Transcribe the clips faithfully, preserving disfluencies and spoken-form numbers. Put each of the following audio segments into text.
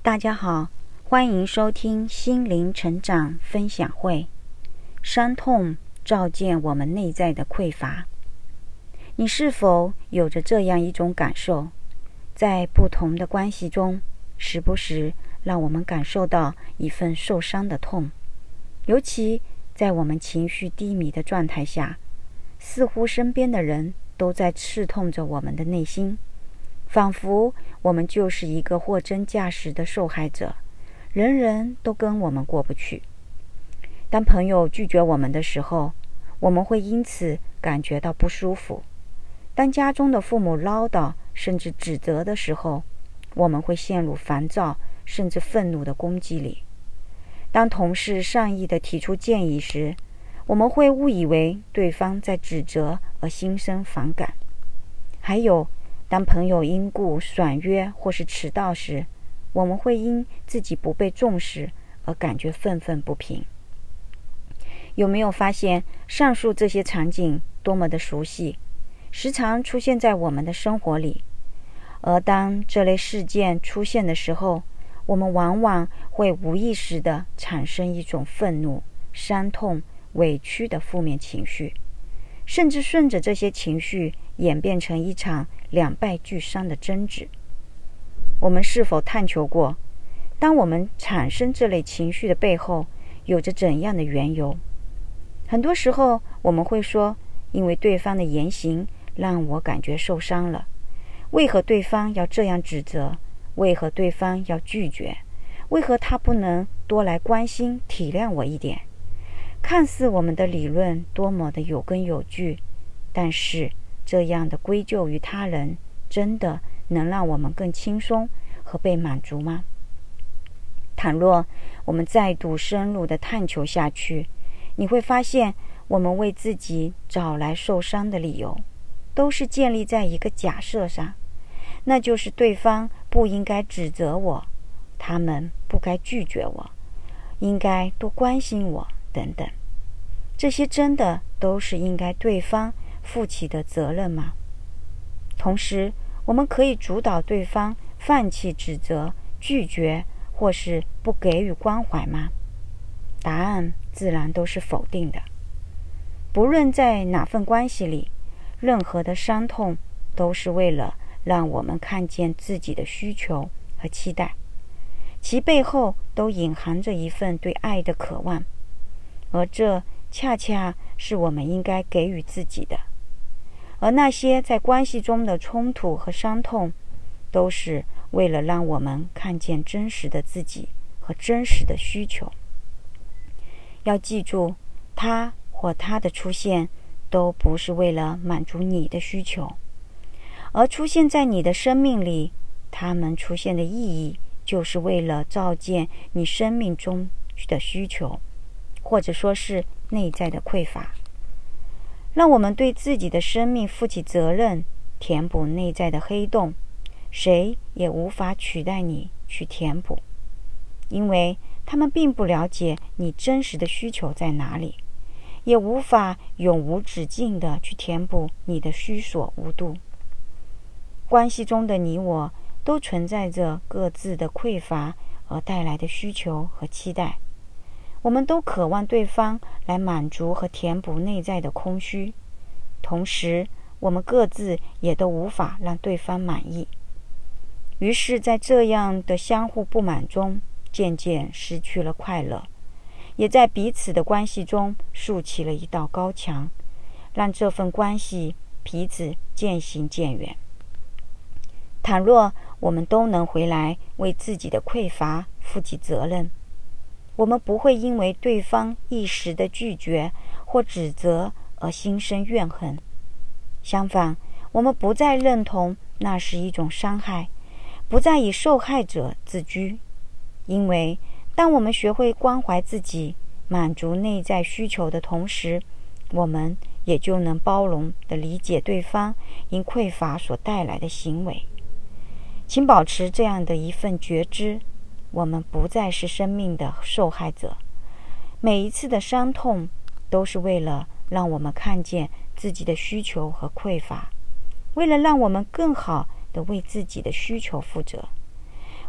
大家好，欢迎收听心灵成长分享会。伤痛照见我们内在的匮乏。你是否有着这样一种感受，在不同的关系中，时不时让我们感受到一份受伤的痛，尤其在我们情绪低迷的状态下，似乎身边的人都在刺痛着我们的内心，仿佛我们就是一个货真价实的受害者，人人都跟我们过不去。当朋友拒绝我们的时候，我们会因此感觉到不舒服；当家中的父母唠叨甚至指责的时候，我们会陷入烦躁甚至愤怒的攻击里；当同事善意地提出建议时，我们会误以为对方在指责而心生反感。还有当朋友因故爽约或是迟到时，我们会因自己不被重视而感觉愤愤不平。有没有发现上述这些场景多么的熟悉，时常出现在我们的生活里？而当这类事件出现的时候，我们往往会无意识地产生一种愤怒、伤痛、委屈的负面情绪，甚至顺着这些情绪演变成一场两败俱伤的争执。我们是否探求过，当我们产生这类情绪的背后有着怎样的缘由？很多时候我们会说，因为对方的言行让我感觉受伤了。为何对方要这样指责？为何对方要拒绝？为何他不能多来关心体谅我一点？看似我们的理论多么的有根有据，但是这样的归咎于他人，真的能让我们更轻松和被满足吗？倘若我们再度深入的探求下去，你会发现我们为自己找来受伤的理由，都是建立在一个假设上，那就是对方不应该指责我，他们不该拒绝我，应该多关心我等等。这些真的都是应该对方负起的责任吗？同时，我们可以主导对方放弃指责、拒绝或是不给予关怀吗？答案自然都是否定的。不论在哪份关系里，任何的伤痛都是为了让我们看见自己的需求和期待，其背后都隐含着一份对爱的渴望，而这恰恰是我们应该给予自己的。而那些在关系中的冲突和伤痛，都是为了让我们看见真实的自己和真实的需求。要记住，他或他的出现都不是为了满足你的需求，而出现在你的生命里，他们出现的意义就是为了照见你生命中的需求，或者说是内在的匮乏。让我们对自己的生命负起责任，填补内在的黑洞，谁也无法取代你去填补，因为他们并不了解你真实的需求在哪里，也无法永无止境地去填补你的虚所无度。关系中的你我都存在着各自的匮乏而带来的需求和期待，我们都渴望对方来满足和填补内在的空虚，同时我们各自也都无法让对方满意。于是在这样的相互不满中，渐渐失去了快乐，也在彼此的关系中竖起了一道高墙，让这份关系彼此渐行渐远。倘若我们都能回来为自己的匮乏负起责任，我们不会因为对方一时的拒绝或指责而心生怨恨。相反，我们不再认同那是一种伤害，不再以受害者自居。因为当我们学会关怀自己，满足内在需求的同时，我们也就能包容地理解对方因匮乏所带来的行为。请保持这样的一份觉知，我们不再是生命的受害者。每一次的伤痛都是为了让我们看见自己的需求和匮乏，为了让我们更好地为自己的需求负责，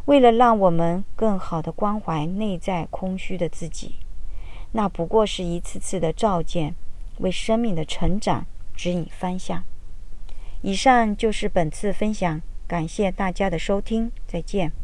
为了让我们更好地关怀内在空虚的自己，那不过是一次次的照见，为生命的成长指引方向。以上就是本次分享，感谢大家的收听，再见。